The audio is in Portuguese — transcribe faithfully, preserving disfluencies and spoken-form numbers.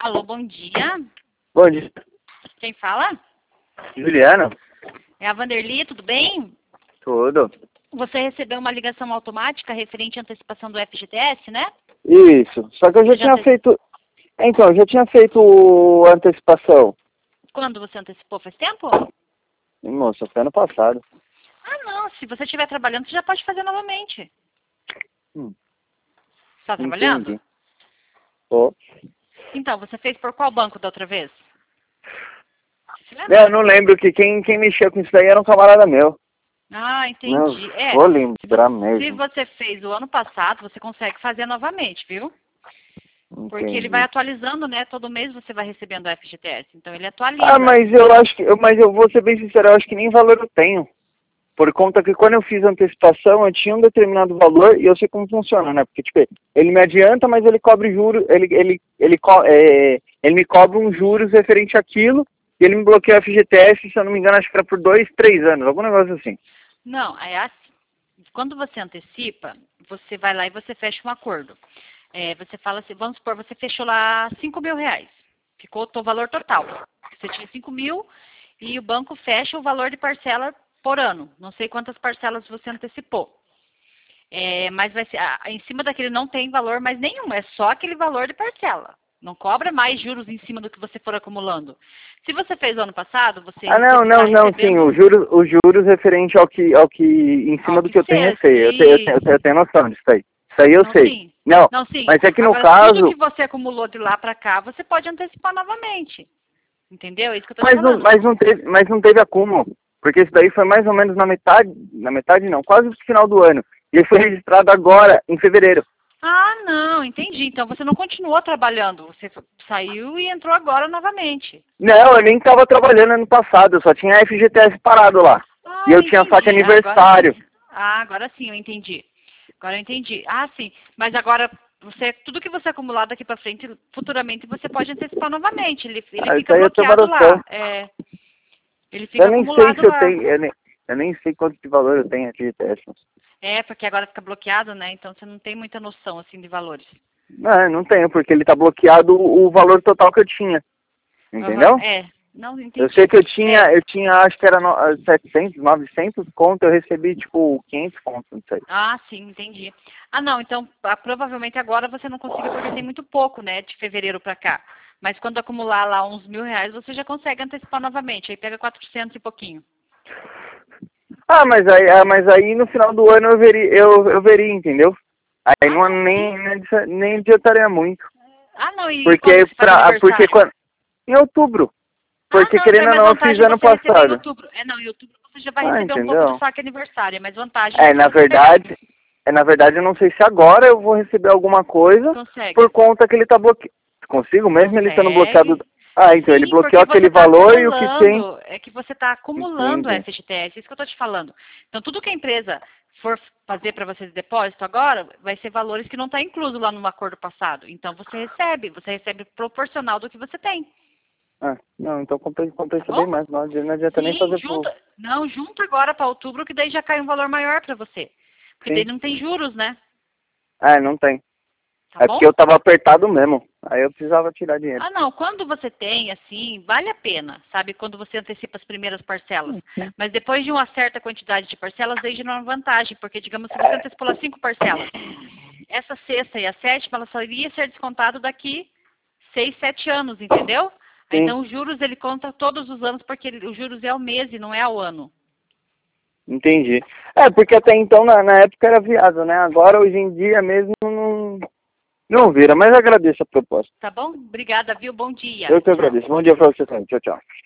Alô, bom dia. Bom dia. Quem fala? Juliana? É a Vanderly, tudo bem? Tudo. Você recebeu uma ligação automática referente à antecipação do F G T S, né? Isso. Só que eu já Você já tinha ante- feito... Então, eu já tinha feito a antecipação. Quando você antecipou? Faz tempo? Ih, moça, foi ano passado. Ah, não. Se você estiver trabalhando, você já pode fazer novamente. Hum, Está trabalhando? entendi. Tô. Então, você fez por qual banco da outra vez? Se É, lembra? eu não lembro que quem, quem mexeu com isso daí era um camarada meu. Ah, Não entendi. É, vou se você, lembrar se mesmo. você fez o ano passado, você consegue fazer novamente, viu? Porque ele vai Entendi. atualizando, né? Todo mês você vai recebendo o F G T S. Então, ele atualiza. Ah, mas eu acho que... eu- Mas eu vou ser bem sincero, eu acho que nem valor eu tenho. Por conta que quando eu fiz a antecipação, eu tinha um determinado valor e eu sei como funciona, né? Porque, tipo, ele me adianta, mas ele cobre juros, ele, ele, ele, co é, ele me cobra uns juros referente àquilo e ele me bloqueia o F G T S, se eu não me engano, acho que era por dois, três anos, algum negócio assim. Não, é assim. Quando você antecipa, você vai lá e você fecha um acordo. É, você fala assim, vamos supor, você fechou lá cinco mil reais. Ficou o valor total. Você tinha cinco mil e o banco fecha o valor de parcela por ano. Não sei quantas parcelas você antecipou. É, mas vai ser, ah, em cima daquele não tem valor mais nenhum, é só aquele valor de parcela. Não cobra mais juros em cima do que você for acumulando. Se você fez o ano passado, você Ah, não, está não, não, sim, recebendo os juros, os juros referente ao que, ao que, em cima ao do que que eu tenho seja. receio, eu tenho, eu tenho, eu tenho, eu tenho noção disso aí. Isso aí eu Não, sei. sim. Não, Não, sim. mas é que no Agora, tudo que caso, você acumulou de lá para cá, você pode antecipar novamente. Entendeu? É isso que eu tô te mas não, falando. mas não teve, mas não teve acúmulo, porque isso daí foi mais ou menos na metade, na metade não, quase no final do ano. E ele foi registrado agora, em fevereiro. Ah, não, entendi. Então você não continuou trabalhando. Você f- saiu e entrou agora novamente. Não, eu nem estava trabalhando ano passado, eu só tinha F G T S parado lá. Ah, E eu eu tinha saque entendi. Ah, agora aniversário. sim. Ah, agora sim, eu entendi. Agora eu entendi. Ah, sim. Mas agora, você, tudo que você acumular daqui para frente, futuramente você pode antecipar novamente. Ele, ele Ah, isso fica aí eu tenho uma bloqueado noção. lá. É, ele Eu fica nem sei acumulado se eu lá. tenho, eu nem, eu nem sei quanto de valor eu tenho F G T S. É, porque agora fica bloqueado, né? Então você não tem muita noção assim de valores. Não, não tenho, porque ele tá bloqueado o o valor total que eu tinha. Aham, Entendeu? é. Não Eu sei entendi. que eu tinha, É. eu tinha, acho que era no, ah, setecentos, novecentos conto, eu recebi tipo quinhentos conto, não sei. Ah, sim, entendi. Ah, não, então ah, provavelmente agora você não conseguiu porque tem muito pouco, né, de fevereiro para cá. Mas quando acumular lá uns mil reais, você já consegue antecipar novamente. Aí pega quatrocentos e pouquinho. Ah, mas aí, ah, mas aí no final do ano eu veria, eu, eu veria, entendeu? Aí Ah, não, não, sim. nem, nem, nem adiantaria muito. Ah, não, e quando Porque, que você faz pra, porque aniversário? quando, em outubro. Ah, Porque não, então é querendo ou mais não, eu fiz vantagem ano você receber em passado. outubro. É, não, em outubro você já vai Ah, receber um pouco do entendeu? saque aniversário. É mais vantagem É, do que na você pegar. verdade, é, na verdade eu não sei se agora eu vou receber alguma coisa por Consegue. conta que ele tá bloqueado. Consigo mesmo ele estando bloqueado? Consegue. Ah, então ele Sim, bloqueou porque você aquele está valor e o que tem. acumulando, é que você está acumulando Entendi. F G T S, isso que eu estou te falando. Então, tudo que a empresa for fazer para você de depósito agora, vai ser valores que não está incluso lá no acordo passado. Então, você recebe, você recebe proporcional do que você tem, Ah, não, então compensa, tá compensa bem bom? mais, não adianta, não adianta nem Sim, fazer pro... junta, não, junta agora para outubro, que daí já cai um valor maior para você. Porque daí Sim. não tem juros, né? Ah, não tem. Tá É bom? porque eu tava apertado mesmo. Aí eu precisava tirar dinheiro. Ah, não, quando você tem, assim, vale a pena, sabe? Quando você antecipa as primeiras parcelas. Mas depois de uma certa quantidade de parcelas, aí já não é uma vantagem, porque, digamos, se você antecipou lá cinco parcelas, essa sexta e a sétima, ela só iria ser descontado daqui seis, sete anos, entendeu? Aí, Sim, então, os juros, ele conta todos os anos, porque ele- os juros é ao mês e não é ao ano. entendi. É, porque até então, na, na época era viável, né? Agora, hoje em dia mesmo, não, não vira. Mas eu agradeço a proposta. Tá bom? Obrigada, viu? Bom dia. Eu que Tchau. agradeço. Bom dia pra você também. Tchau, tchau.